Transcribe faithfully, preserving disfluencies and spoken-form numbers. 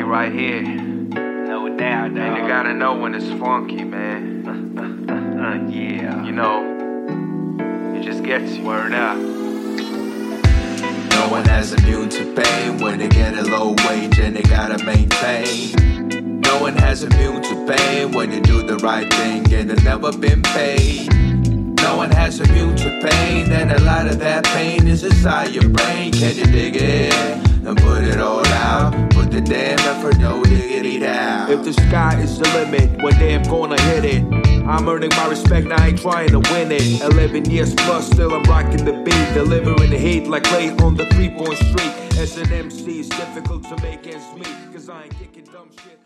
right here. No doubt, dog. And you gotta know when it's funky, man. Uh, yeah. You know, it just gets you. Word up. No one has immune to pain when they get a low wage and they gotta maintain. No one has immune to pain when they do the right thing and they've never been paid. No one has immune to pain, and a lot of that pain is inside your brain. Can you dig it and put it all out? Put the damn effort, no diggity down. If the sky is the limit, one day I'm gonna hit it. I'm earning my respect, now I ain't trying to win it. Eleven years plus, still I'm rocking the beat, delivering the heat like Clay on the three-point street. As an M C, it's difficult to make ends meet, cause I ain't kicking dumb shit.